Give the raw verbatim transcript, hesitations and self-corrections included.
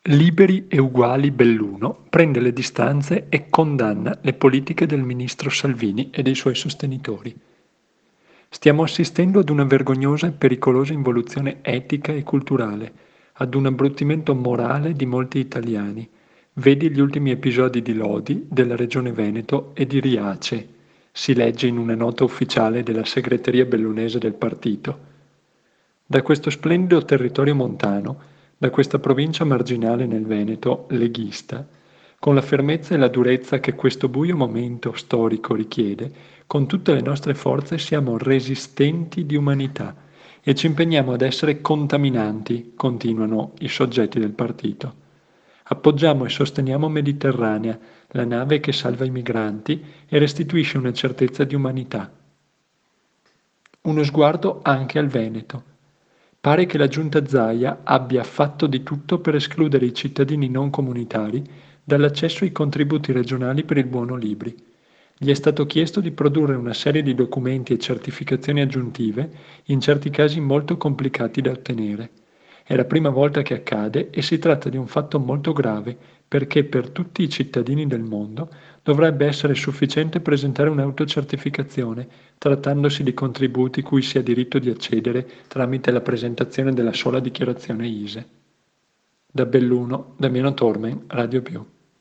Liberi e uguali Belluno prende le distanze e condanna le politiche del ministro Salvini e dei suoi sostenitori. Stiamo assistendo ad una vergognosa e pericolosa involuzione etica e culturale, ad un abbruttimento morale di molti italiani. Vedi gli ultimi episodi di Lodi, della Regione Veneto e di Riace, si legge in una nota ufficiale della segreteria bellunese del partito. Da questo splendido territorio montano, da questa provincia marginale nel Veneto, leghista, con la fermezza e la durezza che questo buio momento storico richiede, con tutte le nostre forze siamo resistenti di umanità e ci impegniamo ad essere contaminanti, continuano i soggetti del partito. Appoggiamo e sosteniamo Mediterranea, la nave che salva i migranti e restituisce una certezza di umanità. Uno sguardo anche al Veneto. Pare che la giunta Zaia abbia fatto di tutto per escludere i cittadini non comunitari dall'accesso ai contributi regionali per il buono libri. Gli è stato chiesto di produrre una serie di documenti e certificazioni aggiuntive, in certi casi molto complicati da ottenere. È la prima volta che accade e si tratta di un fatto molto grave perché per tutti i cittadini del mondo dovrebbe essere sufficiente presentare un'autocertificazione, trattandosi di contributi cui si ha diritto di accedere tramite la presentazione della sola dichiarazione I S E. Da Belluno, Damiano Tormen, Radio Più.